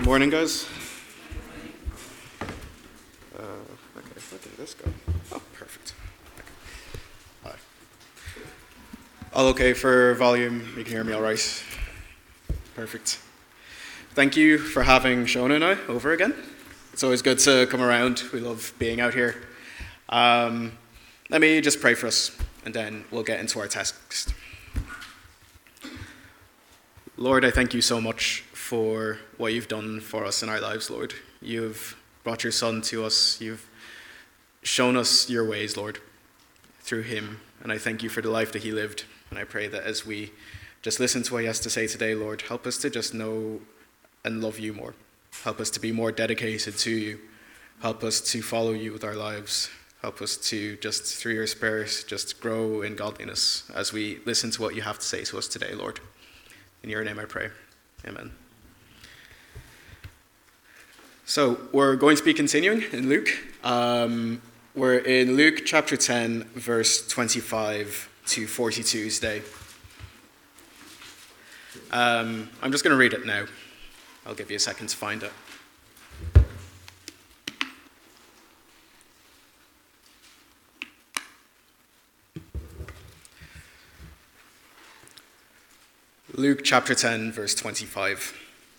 Morning, guys. Okay, where did this go? Oh, perfect. Hi. All okay for volume? You can hear me all right? Perfect. Thank you for having Shona and I over again. It's always good to come around. We love being out here. Let me just pray for us, and then we'll get into our text. Lord, I thank you so much for what you've done for us in our lives, Lord. You've brought your Son to us. You've shown us your ways, Lord, through him. And I thank you for the life that he lived. And I pray that as we just listen to what he has to say today, Lord, help us to just know and love you more. Help us to be more dedicated to you. Help us to follow you with our lives. Help us to just, through your Spirit, just grow in godliness as we listen to what you have to say to us today, Lord. In your name I pray. Amen. So we're going to be continuing in Luke. We're in Luke chapter 10, verse 25 to 42 today. I'm just going to read it now. I'll give you a second to find it. Luke chapter 10, verse 25.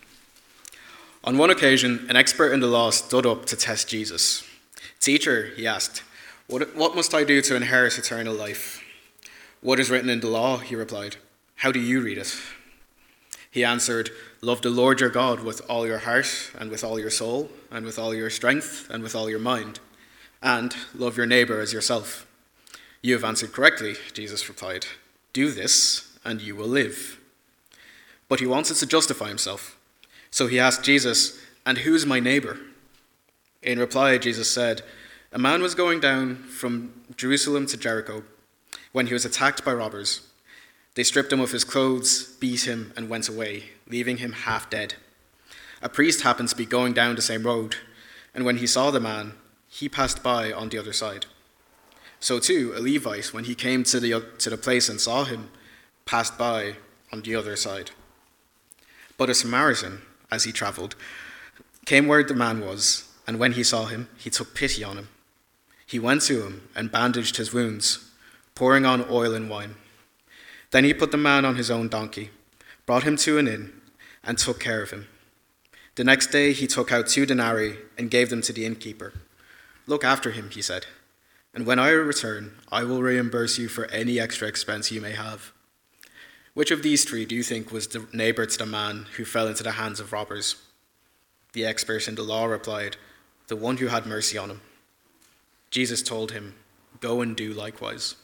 On one occasion, an expert in the law stood up to test Jesus. "Teacher," he asked, what must I do to inherit eternal life?" "What is written in the law?" he replied. "How do you read it?" He answered, "Love the Lord your God with all your heart and with all your soul and with all your strength and with all your mind, and love your neighbor as yourself." "You have answered correctly," Jesus replied. "Do this and you will live." But he wanted to justify himself. So he asked Jesus, "And who's my neighbor?" In reply, Jesus said, "A man was going down from Jerusalem to Jericho when he was attacked by robbers. They stripped him of his clothes, beat him, and went away, leaving him half dead. A priest happened to be going down the same road, and when he saw the man, he passed by on the other side. So too, a Levite, when he came to the place and saw him, passed by on the other side. But a Samaritan, as he traveled, came where the man was, and when he saw him, he took pity on him. He went to him and bandaged his wounds, pouring on oil and wine. Then he put the man on his own donkey, brought him to an inn, and took care of him. The next day he took out 2 denarii and gave them to the innkeeper. 'Look after him,' he said, 'and when I return, I will reimburse you for any extra expense you may have.' Which of these 3 do you think was the neighbor to the man who fell into the hands of robbers?" The expert in the law replied, "The one who had mercy on him." Jesus told him, "Go and do likewise."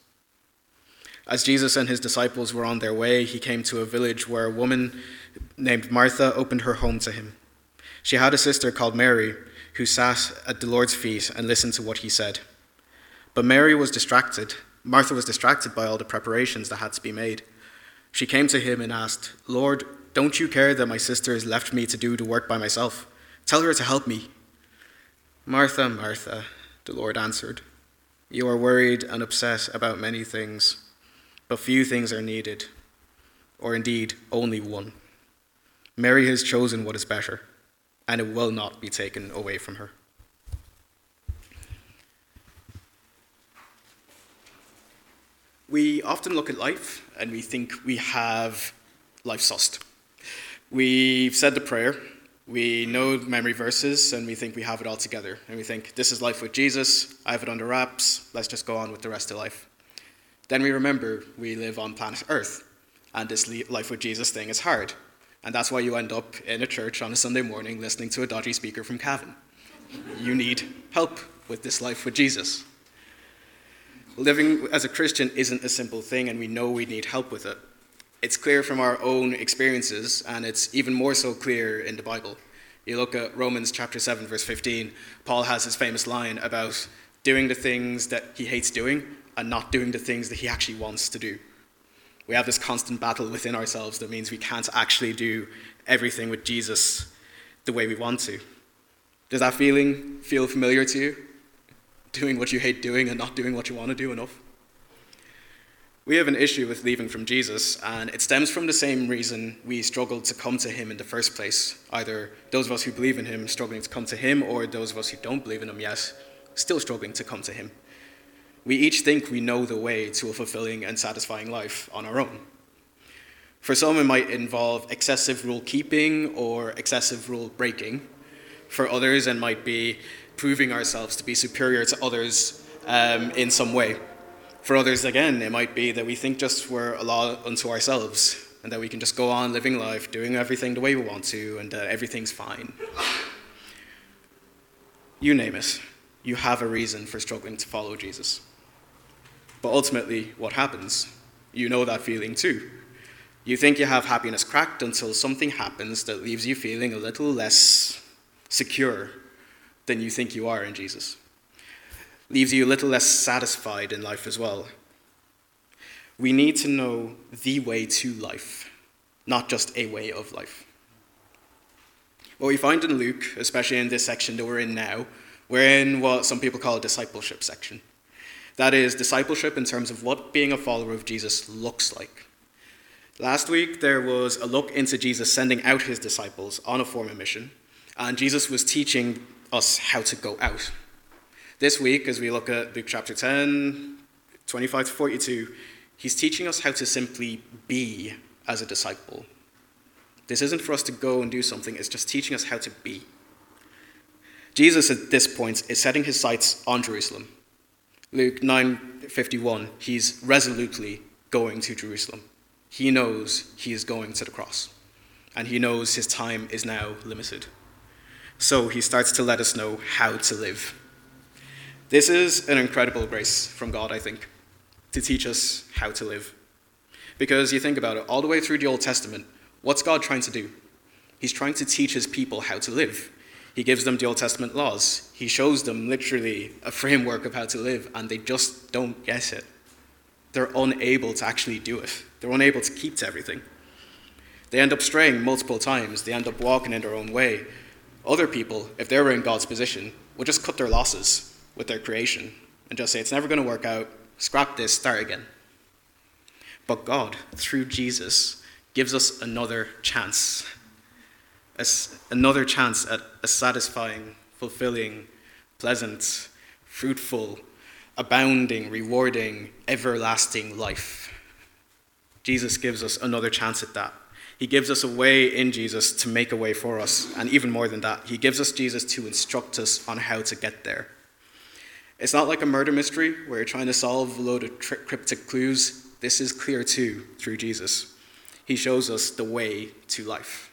As Jesus and his disciples were on their way, he came to a village where a woman named Martha opened her home to him. She had a sister called Mary who sat at the Lord's feet and listened to what he said. But Martha was distracted by all the preparations that had to be made. She came to him and asked, "Lord, don't you care that my sister has left me to do the work by myself? Tell her to help me." "Martha, Martha," the Lord answered, "you are worried and upset about many things, but few things are needed, or indeed only one. Mary has chosen what is better, and it will not be taken away from her." We often look at life and we think we have life sussed. We've said the prayer, we know memory verses, and we think we have it all together. And we think, this is life with Jesus, I have it under wraps, let's just go on with the rest of life. Then we remember we live on planet Earth, and this life with Jesus thing is hard. And that's why you end up in a church on a Sunday morning listening to a dodgy speaker from Cavan. You need help with this life with Jesus. Living as a Christian isn't a simple thing, and we know we need help with it. It's clear from our own experiences, and it's even more so clear in the Bible. You look at Romans chapter 7, verse 15, Paul has his famous line about doing the things that he hates doing and not doing the things that he actually wants to do. We have this constant battle within ourselves that means we can't actually do everything with Jesus the way we want to. Does that feeling feel familiar to you? Doing what you hate doing and not doing what you want to do enough? We have an issue with leaving from Jesus, and it stems from the same reason we struggle to come to him in the first place. Either those of us who believe in him struggling to come to him, or those of us who don't believe in him yet, still struggling to come to him. We each think we know the way to a fulfilling and satisfying life on our own. For some, it might involve excessive rule keeping or excessive rule breaking. For others, it might be proving ourselves to be superior to others in some way. For others, again, it might be that we think just we're a law unto ourselves and that we can just go on living life, doing everything the way we want to, and that everything's fine. You name it. You have a reason for struggling to follow Jesus. But ultimately, what happens? You know that feeling too. You think you have happiness cracked until something happens that leaves you feeling a little less secure than you think you are in Jesus. Leaves you a little less satisfied in life as well. We need to know the way to life, not just a way of life. What we find in Luke, especially in this section that we're in now, we're in what some people call a discipleship section. That is discipleship in terms of what being a follower of Jesus looks like. Last week, there was a look into Jesus sending out his disciples on a formal mission, and Jesus was teaching us how to go out. This week, as we look at Luke chapter 10, 25 to 42, he's teaching us how to simply be as a disciple. This isn't for us to go and do something, it's just teaching us how to be. Jesus at this point is setting his sights on Jerusalem. Luke 9:51, he's resolutely going to Jerusalem. He knows he is going to the cross, and he knows his time is now limited. So he starts to let us know how to live. This is an incredible grace from God, I think, to teach us how to live. Because you think about it, all the way through the Old Testament, what's God trying to do? He's trying to teach his people how to live. He gives them the Old Testament laws. He shows them literally a framework of how to live, and they just don't get it. They're unable to actually do it. They're unable to keep to everything. They end up straying multiple times. They end up walking in their own way. Other people, if they were in God's position, would just cut their losses with their creation and just say, it's never going to work out, scrap this, start again. But God, through Jesus, gives us another chance. Another chance at a satisfying, fulfilling, pleasant, fruitful, abounding, rewarding, everlasting life. Jesus gives us another chance at that. He gives us a way in Jesus to make a way for us. And even more than that, he gives us Jesus to instruct us on how to get there. It's not like a murder mystery where you're trying to solve a load of cryptic clues. This is clear too through Jesus. He shows us the way to life.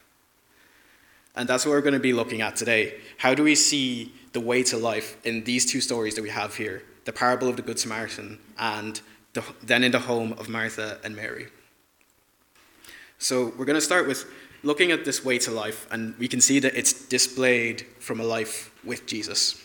And that's what we're going to be looking at today. How do we see the way to life in these two stories that we have here? The parable of the Good Samaritan and then in the home of Martha and Mary. So we're going to start with looking at this way to life, and we can see that it's displayed from a life with Jesus.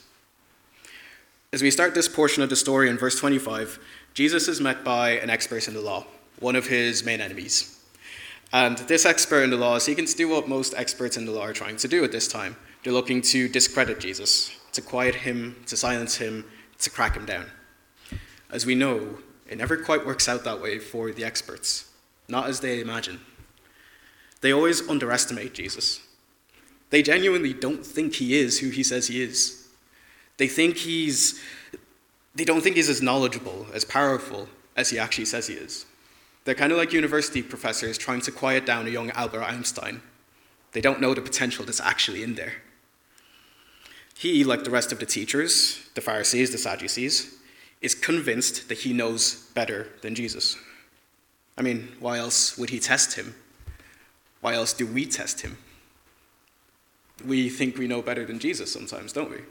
As we start this portion of the story in verse 25, Jesus is met by an expert in the law, one of his main enemies. And this expert in the law is seeking to do what most experts in the law are trying to do at this time. They're looking to discredit Jesus, to quiet him, to silence him, to crack him down. As we know, it never quite works out that way for the experts, not as they imagine. They always underestimate Jesus. They genuinely don't think he is who he says he is. They don't think he's as knowledgeable, as powerful as he actually says he is. They're kind of like university professors trying to quiet down a young Albert Einstein. They don't know the potential that's actually in there. He, like the rest of the teachers, the Pharisees, the Sadducees, is convinced that he knows better than Jesus. I mean, why else would he test him? Why else do we test him? We think we know better than Jesus sometimes, don't we?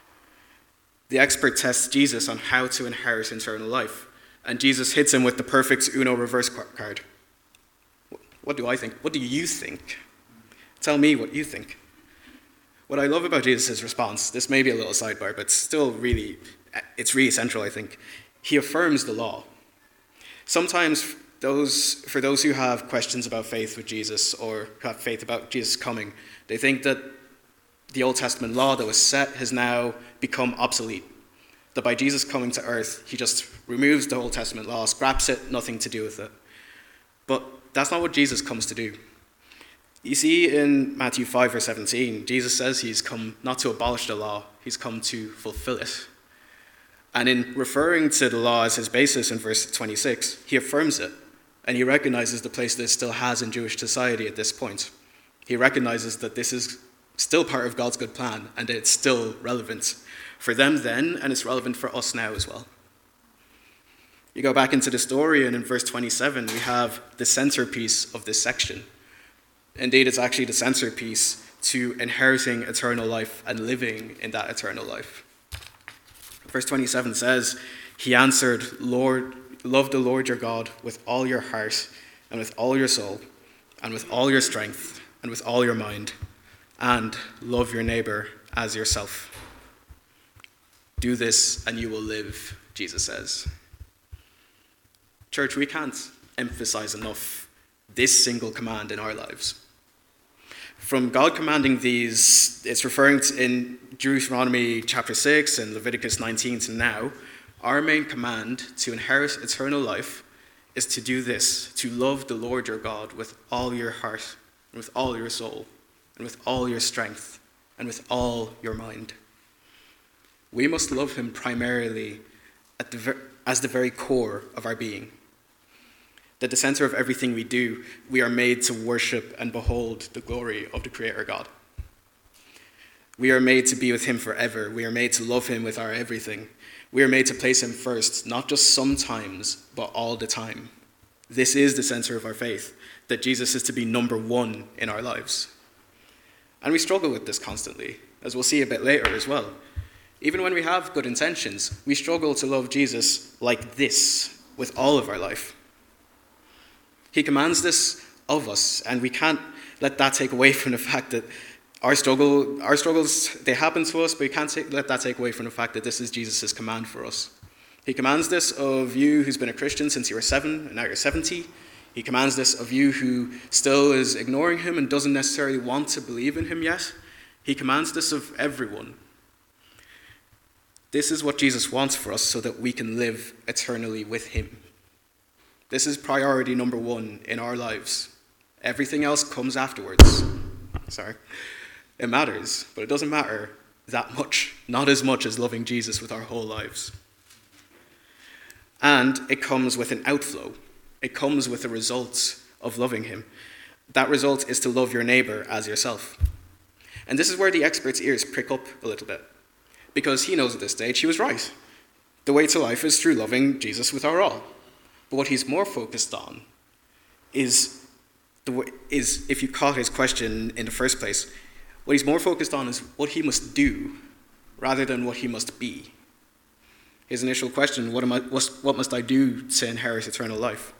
The expert tests Jesus on how to inherit eternal life, and Jesus hits him with the perfect Uno reverse card. What do I think? What do you think? Tell me what you think. What I love about Jesus' response, this may be a little sidebar, but still it's really central, I think. He affirms the law. Sometimes for those who have questions about faith with Jesus or have faith about Jesus coming, they think that the Old Testament law that was set has now become obsolete. That by Jesus coming to earth, he just removes the Old Testament law, scraps it, nothing to do with it. But that's not what Jesus comes to do. You see in Matthew 5 verse 17, Jesus says he's come not to abolish the law, he's come to fulfill it. And in referring to the law as his basis in verse 26, he affirms it, and he recognizes the place that it still has in Jewish society at this point. He recognizes that this is still part of God's good plan, and that it's still relevant for them then, and it's relevant for us now as well. You go back into the story, and in verse 27, we have the centerpiece of this section. Indeed, it's actually the centerpiece to inheriting eternal life and living in that eternal life. Verse 27 says, he answered, Lord, love the Lord your God with all your heart and with all your soul and with all your strength and with all your mind, and love your neighbor as yourself. Do this and you will live, Jesus says. Church, we can't emphasize enough this single command in our lives. From God commanding these, it's referring to in Deuteronomy chapter 6 and Leviticus 19 to now, our main command to inherit eternal life is to do this, to love the Lord your God with all your heart, and with all your soul, and with all your strength, and with all your mind. We must love him primarily as the very core of our being. At the center of everything we do, we are made to worship and behold the glory of the Creator God. We are made to be with him forever. We are made to love him with our everything. We are made to place him first, not just sometimes, but all the time. This is the center of our faith, that Jesus is to be number one in our lives. And we struggle with this constantly, as we'll see a bit later as well. Even when we have good intentions, we struggle to love Jesus like this with all of our life. He commands this of us, and we can't let that take away from the fact that our struggles, they happen to us, but we can't let that take away from the fact that this is Jesus' command for us. He commands this of you who's been a Christian since you were 7 and now you're 70. He commands this of you who still is ignoring him and doesn't necessarily want to believe in him yet. He commands this of everyone. This is what Jesus wants for us so that we can live eternally with him. This is priority number one in our lives. Everything else comes afterwards. It matters, but it doesn't matter that much. Not as much as loving Jesus with our whole lives. And it comes with an outflow. It comes with the results of loving him. That result is to love your neighbor as yourself. And this is where the expert's ears prick up a little bit. Because he knows at this stage he was right. The way to life is through loving Jesus with our all. But what he's more focused on is if you caught his question in the first place, what he's more focused on is what he must do rather than what he must be. His initial question, what must I do to inherit eternal life?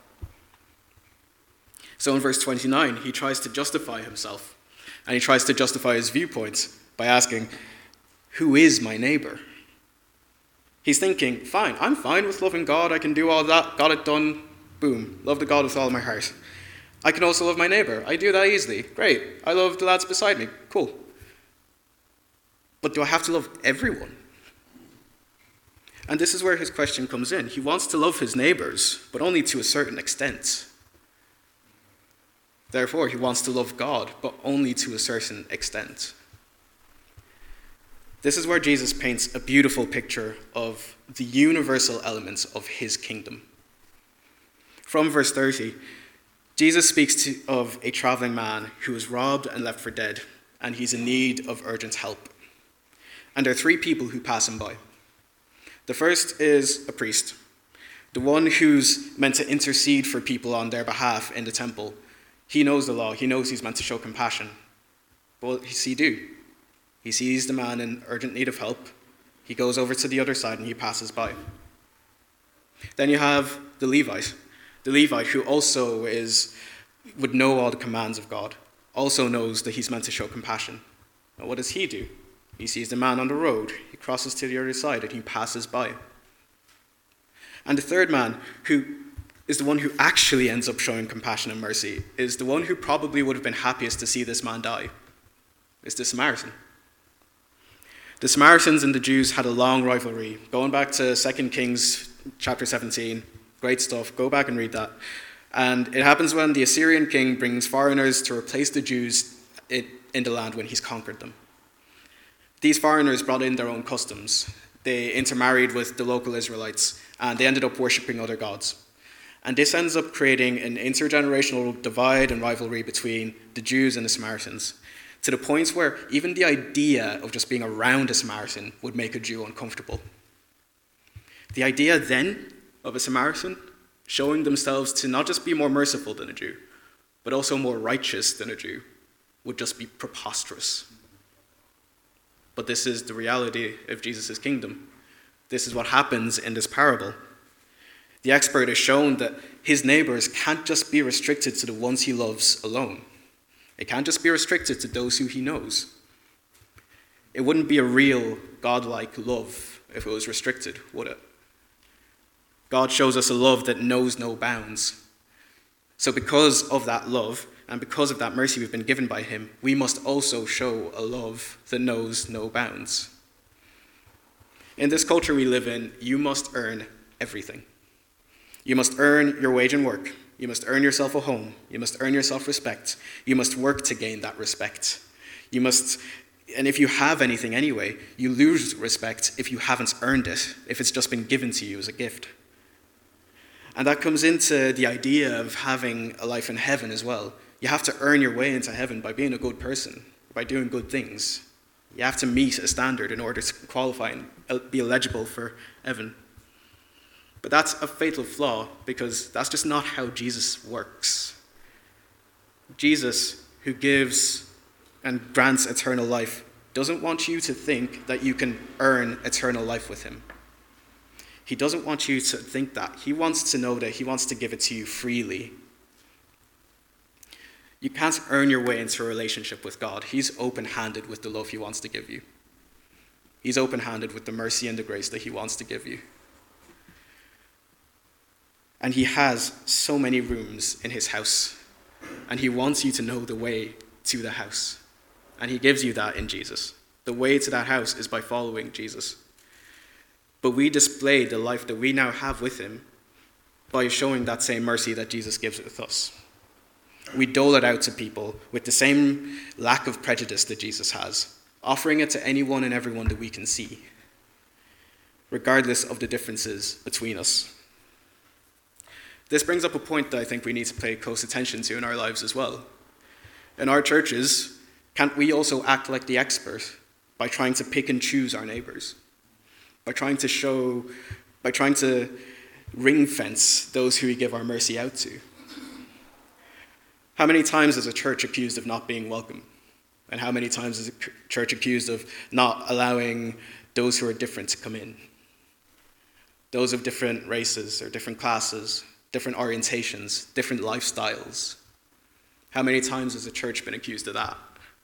So in verse 29, he tries to justify himself, and he tries to justify his viewpoints by asking, who is my neighbor? He's thinking, fine, I'm fine with loving God, I can do all that, got it done, boom, love the God with all my heart. I can also love my neighbor, I do that easily, great, I love the lads beside me, cool. But do I have to love everyone? And this is where his question comes in. He wants to love his neighbors, but only to a certain extent. Therefore, he wants to love God, but only to a certain extent. This is where Jesus paints a beautiful picture of the universal elements of his kingdom. From verse 30, Jesus speaks of a traveling man who was robbed and left for dead, and he's in need of urgent help. And there are 3 people who pass him by. The first is a priest, the one who's meant to intercede for people on their behalf in the temple. He knows the law, he knows he's meant to show compassion. But what does he do? He sees the man in urgent need of help. He goes over to the other side and he passes by. Then you have the Levite who also would know all the commands of God, also knows that he's meant to show compassion. Now what does he do? He sees the man on the road, he crosses to the other side and he passes by. And the third man, who is the one who actually ends up showing compassion and mercy, is the one who probably would have been happiest to see this man die. It's the Samaritan. The Samaritans and the Jews had a long rivalry. Going back to 2 Kings chapter 17, great stuff. Go back and read that. And it happens when the Assyrian king brings foreigners to replace the Jews in the land when he's conquered them. These foreigners brought in their own customs. They intermarried with the local Israelites, and they ended up worshipping other gods. And this ends up creating an intergenerational divide and rivalry between the Jews and the Samaritans, to the point where even the idea of just being around a Samaritan would make a Jew uncomfortable. The idea then of a Samaritan showing themselves to not just be more merciful than a Jew, but also more righteous than a Jew, would just be preposterous. But this is the reality of Jesus' kingdom. This is what happens in this parable. The expert has shown that his neighbors can't just be restricted to the ones he loves alone. It can't just be restricted to those who he knows. It wouldn't be a real godlike love if it was restricted, would it? God shows us a love that knows no bounds. So because of that love, and because of that mercy we've been given by him, we must also show a love that knows no bounds. In this culture we live in, you must earn everything. You must earn your wage and work. You must earn yourself a home. You must earn yourself respect. You must work to gain that respect. And if you have anything anyway, you lose respect if you haven't earned it, if it's just been given to you as a gift. And that comes into the idea of having a life in heaven as well. You have to earn your way into heaven by being a good person, by doing good things. You have to meet a standard in order to qualify and be eligible for heaven. But that's a fatal flaw, because that's just not how Jesus works. Jesus, who gives and grants eternal life, doesn't want you to think that you can earn eternal life with him. He doesn't want you to think that. He wants to know that he wants to give it to you freely. You can't earn your way into a relationship with God. He's open-handed with the love he wants to give you. He's open-handed with the mercy and the grace that he wants to give you. And he has so many rooms in his house. And he wants you to know the way to the house. And he gives you that in Jesus. The way to that house is by following Jesus. But we display the life that we now have with him by showing that same mercy that Jesus gives with us. We dole it out to people with the same lack of prejudice that Jesus has, offering it to anyone and everyone that we can see, regardless of the differences between us. This brings up a point that I think we need to pay close attention to in our lives as well. In our churches, can't we also act like the expert by trying to pick and choose our neighbors? By trying to ring fence those who we give our mercy out to? How many times is a church accused of not being welcome? And how many times is a church accused of not allowing those who are different to come in? Those of different races or different classes, different orientations, different lifestyles. How many times has a church been accused of that?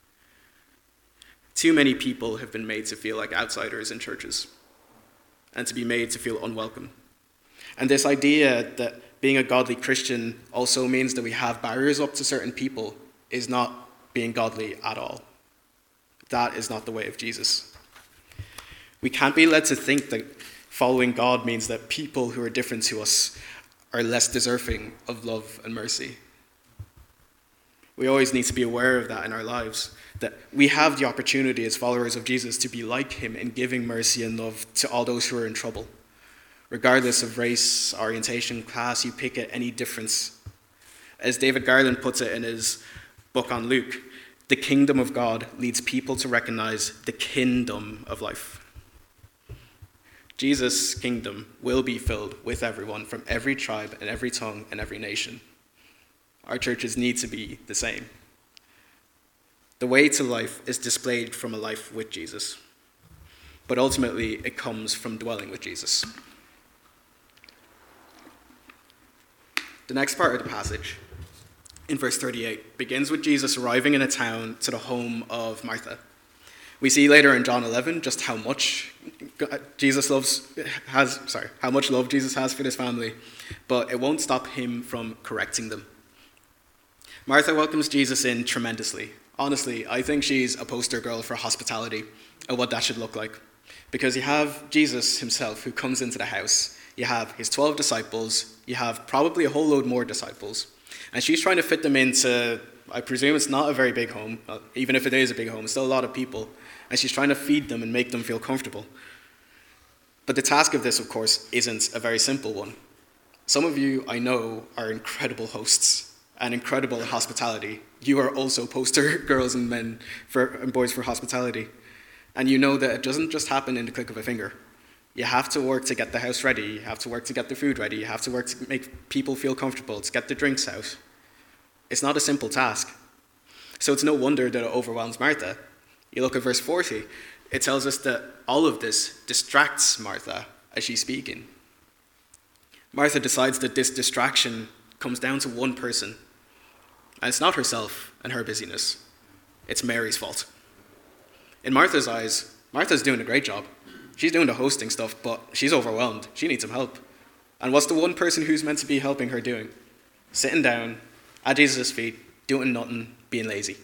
Too many people have been made to feel like outsiders in churches and to be made to feel unwelcome. And this idea that being a godly Christian also means that we have barriers up to certain people is not being godly at all. That is not the way of Jesus. We can't be led to think that following God means that people who are different to us are less deserving of love and mercy. We always need to be aware of that in our lives, that we have the opportunity as followers of Jesus to be like him in giving mercy and love to all those who are in trouble. Regardless of race, orientation, class, you pick it, any difference. As David Garland puts it in his book on Luke, the kingdom of God leads people to recognize the kingdom of life. Jesus' kingdom will be filled with everyone from every tribe and every tongue and every nation. Our churches need to be the same. The way to life is displayed from a life with Jesus, but ultimately it comes from dwelling with Jesus. The next part of the passage, in verse 38, begins with Jesus arriving in a town to the home of Martha. We see later in John 11 just how much love Jesus has for this family, but it won't stop him from correcting them. Martha welcomes Jesus in tremendously. Honestly, I think she's a poster girl for hospitality and what that should look like. Because you have Jesus himself who comes into the house. You have his 12 disciples. You have probably a whole load more disciples. And she's trying to fit them into, I presume it's not a very big home. Even if it is a big home, it's still a lot of people. And she's trying to feed them and make them feel comfortable. But the task of this, of course, isn't a very simple one. Some of you, I know, are incredible hosts and incredible at hospitality. You are also poster girls and boys for hospitality. And you know that it doesn't just happen in the click of a finger. You have to work to get the house ready. You have to work to get the food ready. You have to work to make people feel comfortable, to get the drinks out. It's not a simple task. So it's no wonder that it overwhelms Martha. You look at verse 40. It tells us that all of this distracts Martha as she's speaking. Martha decides that this distraction comes down to one person. And it's not herself and her busyness. It's Mary's fault. In Martha's eyes, Martha's doing a great job. She's doing the hosting stuff, but she's overwhelmed. She needs some help. And what's the one person who's meant to be helping her doing? Sitting down at Jesus' feet, doing nothing, being lazy.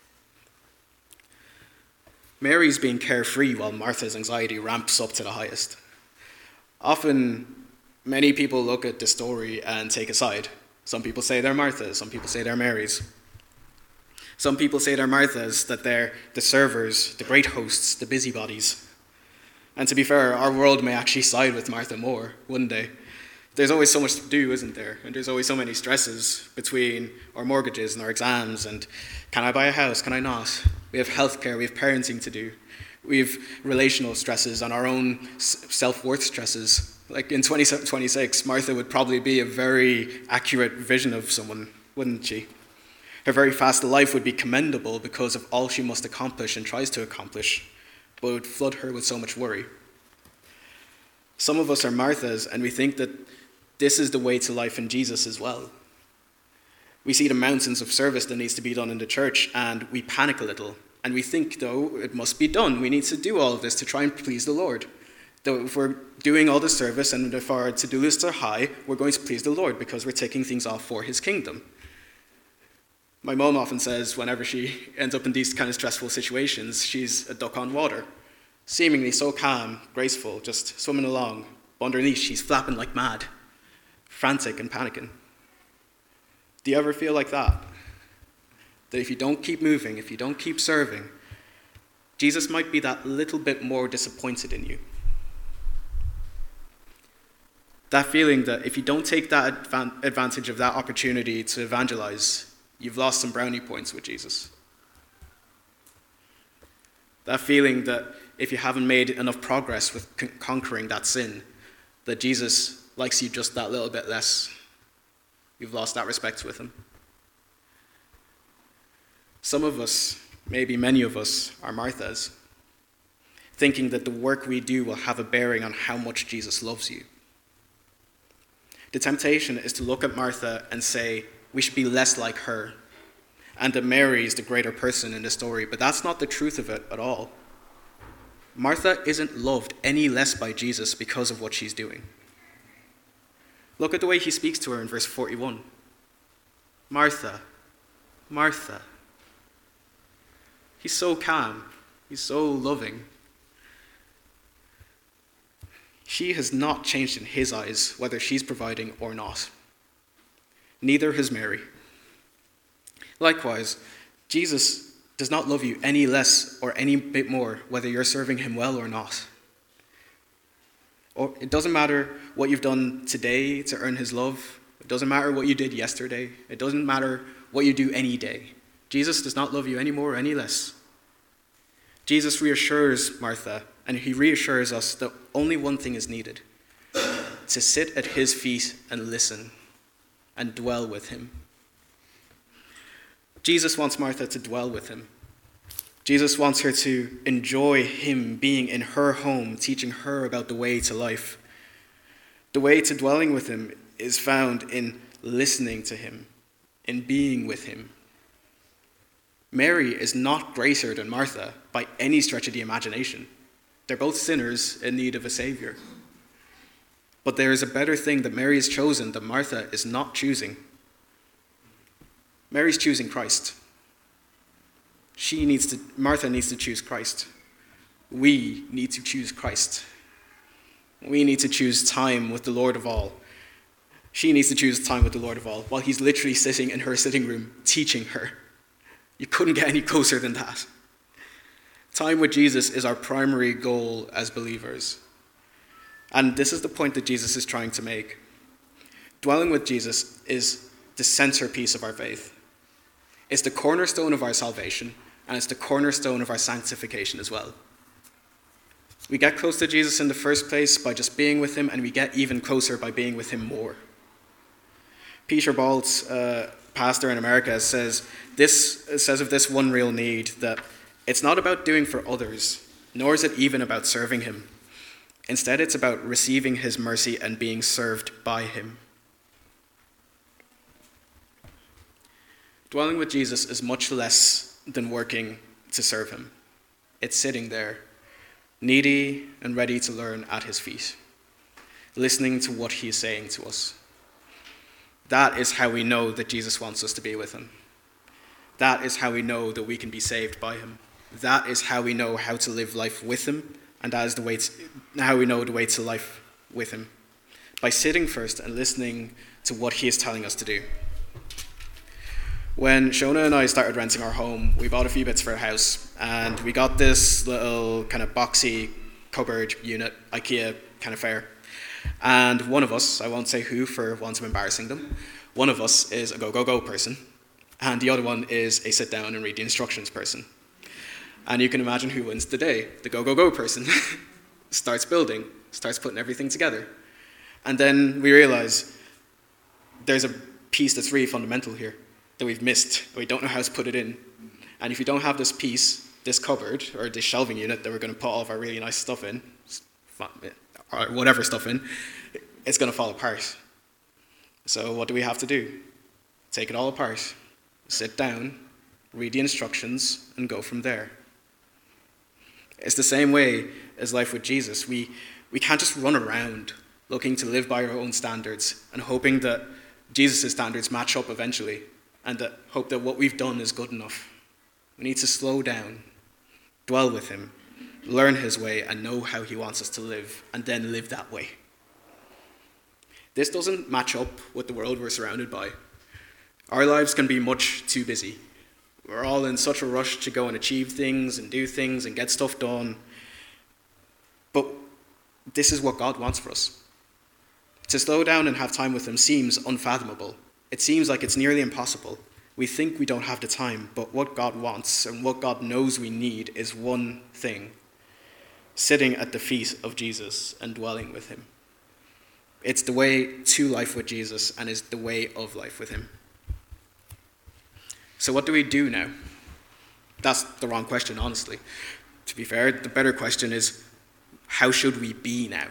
Mary's being carefree while Martha's anxiety ramps up to the highest. Often, many people look at this story and take a side. Some people say they're Martha's, some people say they're Mary's. Some people say they're Martha's, that they're the servers, the great hosts, the busybodies. And to be fair, our world may actually side with Martha more, wouldn't they? There's always so much to do, isn't there? And there's always so many stresses between our mortgages and our exams and can I buy a house, can I not? We have healthcare, we have parenting to do. We have relational stresses and our own self-worth stresses. Like in 2026, Martha would probably be a very accurate vision of someone, wouldn't she? Her very fast life would be commendable because of all she must accomplish and tries to accomplish, but it would flood her with so much worry. Some of us are Marthas, and we think that this is the way to life in Jesus as well. We see the mountains of service that needs to be done in the church, and we panic a little. And we think, though, it must be done. We need to do all of this to try and please the Lord. Though if we're doing all this service and if our to-do lists are high, we're going to please the Lord because we're taking things off for his kingdom. My mom often says whenever she ends up in these kind of stressful situations, she's a duck on water, seemingly so calm, graceful, just swimming along. But underneath, she's flapping like mad, frantic and panicking. Do you ever feel like that? That if you don't keep moving, if you don't keep serving, Jesus might be that little bit more disappointed in you. That feeling that if you don't take that advantage of that opportunity to evangelize, you've lost some brownie points with Jesus. That feeling that if you haven't made enough progress with conquering that sin, that Jesus likes you just that little bit less. You've lost that respect with him. Some of us, maybe many of us, are Marthas, thinking that the work we do will have a bearing on how much Jesus loves you. The temptation is to look at Martha and say, we should be less like her, and that Mary is the greater person in the story, but that's not the truth of it at all. Martha isn't loved any less by Jesus because of what she's doing. Look at the way he speaks to her in verse 41. Martha, Martha. He's so calm. He's so loving. She has not changed in his eyes, whether she's providing or not. Neither has Mary. Likewise, Jesus does not love you any less or any bit more, whether you're serving him well or not. Or it doesn't matter what you've done today to earn his love. It doesn't matter what you did yesterday. It doesn't matter what you do any day. Jesus does not love you any more or any less. Jesus reassures Martha, and he reassures us that only one thing is needed: to sit at his feet and listen and dwell with him. Jesus wants Martha to dwell with him. Jesus wants her to enjoy him being in her home, teaching her about the way to life. The way to dwelling with him is found in listening to him, in being with him. Mary is not greater than Martha by any stretch of the imagination. They're both sinners in need of a savior. But there is a better thing that Mary has chosen that Martha is not choosing. Mary's choosing Christ. Martha needs to choose Christ. We need to choose Christ. We need to choose time with the Lord of all. She needs to choose time with the Lord of all, while he's literally sitting in her sitting room teaching her. You couldn't get any closer than that. Time with Jesus is our primary goal as believers. And this is the point that Jesus is trying to make. Dwelling with Jesus is the centerpiece of our faith. It's the cornerstone of our salvation, and it's the cornerstone of our sanctification as well. We get close to Jesus in the first place by just being with him, and we get even closer by being with him more. Peter Baltz, pastor in America, says of this one real need that it's not about doing for others, nor is it even about serving him. Instead, it's about receiving his mercy and being served by him. Dwelling with Jesus is much less than working to serve him. It's sitting there, needy and ready to learn at his feet, listening to what he is saying to us. That is how we know that Jesus wants us to be with him. That is how we know that we can be saved by him. That is how we know how to live life with him, and that is how we know the way to life with him, by sitting first and listening to what he is telling us to do. When Shona and I started renting our home, we bought a few bits for our house, and we got this little kind of boxy cupboard unit, IKEA kind of fare. And one of us, I won't say who for want of embarrassing them, one of us is a go person, and the other one is a sit down and read the instructions person. And you can imagine who wins the day. The go person starts building, starts putting everything together. And then we realize there's a piece that's really fundamental here that we've missed. We don't know how to put it in. And if you don't have this piece, this cupboard, or this shelving unit that we're going to put all of our really nice stuff in, or whatever stuff in, it's going to fall apart. So what do we have to do? Take it all apart, sit down, read the instructions, and go from there. It's the same way as life with Jesus. We can't just run around looking to live by our own standards and hoping that Jesus' standards match up eventually, and hope that what we've done is good enough. We need to slow down, dwell with him, learn his way, and know how he wants us to live, and then live that way. This doesn't match up with the world we're surrounded by. Our lives can be much too busy. We're all in such a rush to go and achieve things and do things and get stuff done. But this is what God wants for us. To slow down and have time with him seems unfathomable. It seems like it's nearly impossible. We think we don't have the time, but what God wants and what God knows we need is one thing: sitting at the feet of Jesus and dwelling with him. It's the way to life with Jesus and is the way of life with him. So what do we do now? That's the wrong question, honestly. To be fair, the better question is, how should we be now?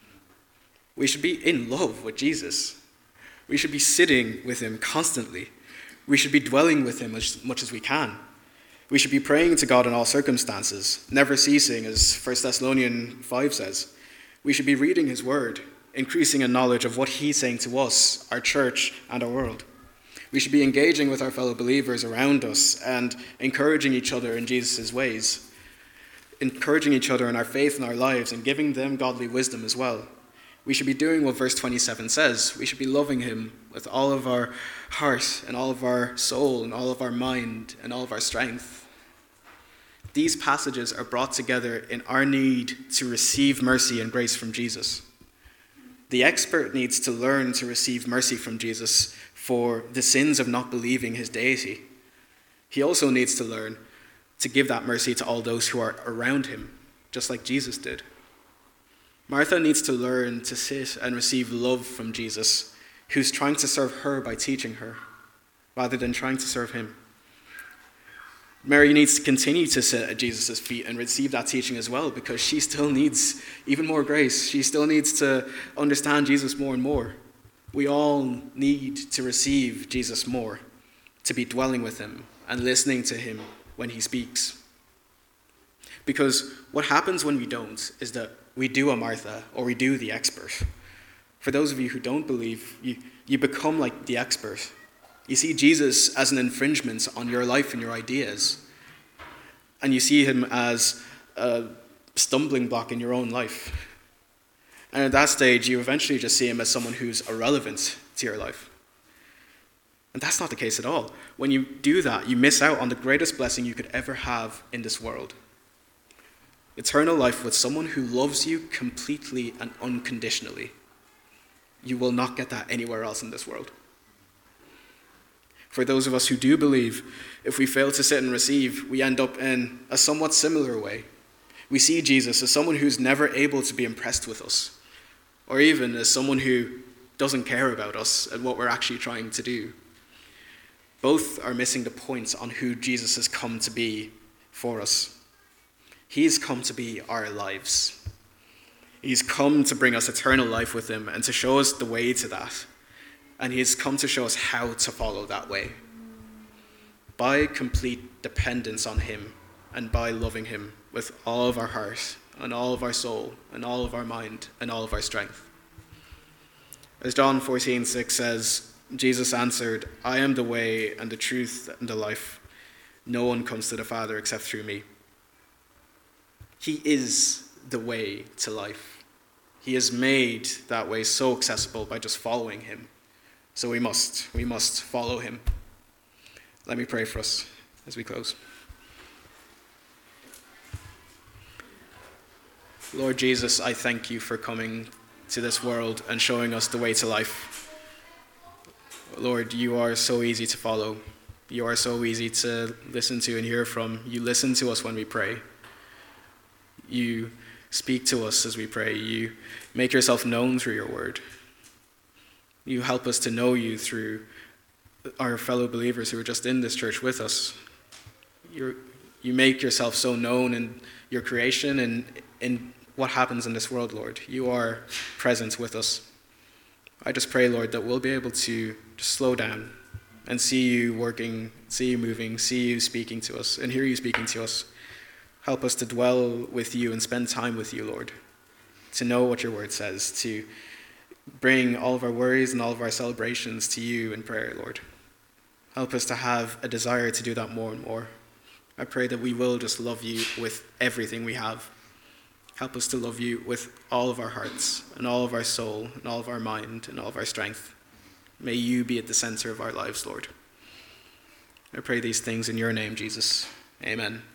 We should be in love with Jesus. We should be sitting with him constantly. We should be dwelling with him as much as we can. We should be praying to God in all circumstances, never ceasing, as 1 Thessalonians 5 says. We should be reading his word, increasing in knowledge of what he's saying to us, our church, and our world. We should be engaging with our fellow believers around us and encouraging each other in Jesus' ways, encouraging each other in our faith and our lives and giving them godly wisdom as well. We should be doing what verse 27 says. We should be loving him with all of our heart and all of our soul and all of our mind and all of our strength. These passages are brought together in our need to receive mercy and grace from Jesus. The expert needs to learn to receive mercy from Jesus for the sins of not believing his deity. He also needs to learn to give that mercy to all those who are around him, just like Jesus did. Martha needs to learn to sit and receive love from Jesus, who's trying to serve her by teaching her, rather than trying to serve him. Mary needs to continue to sit at Jesus' feet and receive that teaching as well, because she still needs even more grace. She still needs to understand Jesus more and more. We all need to receive Jesus more, to be dwelling with him and listening to him when he speaks. Because what happens when we don't is that we do a Martha, or we do the expert. For those of you who don't believe, you become like the expert. You see Jesus as an infringement on your life and your ideas. And you see him as a stumbling block in your own life. And at that stage, you eventually just see him as someone who's irrelevant to your life. And that's not the case at all. When you do that, you miss out on the greatest blessing you could ever have in this world. Eternal life with someone who loves you completely and unconditionally. You will not get that anywhere else in this world. For those of us who do believe, if we fail to sit and receive, we end up in a somewhat similar way. We see Jesus as someone who's never able to be impressed with us, or even as someone who doesn't care about us and what we're actually trying to do. Both are missing the point on who Jesus has come to be for us. He's come to be our lives. He's come to bring us eternal life with him and to show us the way to that. And he's come to show us how to follow that way. By complete dependence on him and by loving him with all of our heart and all of our soul and all of our mind and all of our strength. As John 14:6 says, Jesus answered, I am the way and the truth and the life. No one comes to the Father except through me. He is the way to life. He has made that way so accessible by just following him. So we must follow him. Let me pray for us as we close. Lord Jesus, I thank you for coming to this world and showing us the way to life. Lord, you are so easy to follow. You are so easy to listen to and hear from. You listen to us when we pray. You speak to us as we pray. You make yourself known through your word. You help us to know you through our fellow believers who are just in this church with us. You make yourself so known in your creation and in what happens in this world, Lord. You are present with us. I just pray, Lord, that we'll be able to just slow down and see you working, see you moving, see you speaking to us, and hear you speaking to us. Help us to dwell with you and spend time with you, Lord, to know what your word says, to bring all of our worries and all of our celebrations to you in prayer, Lord. Help us to have a desire to do that more and more. I pray that we will just love you with everything we have. Help us to love you with all of our hearts and all of our soul and all of our mind and all of our strength. May you be at the center of our lives, Lord. I pray these things in your name, Jesus. Amen.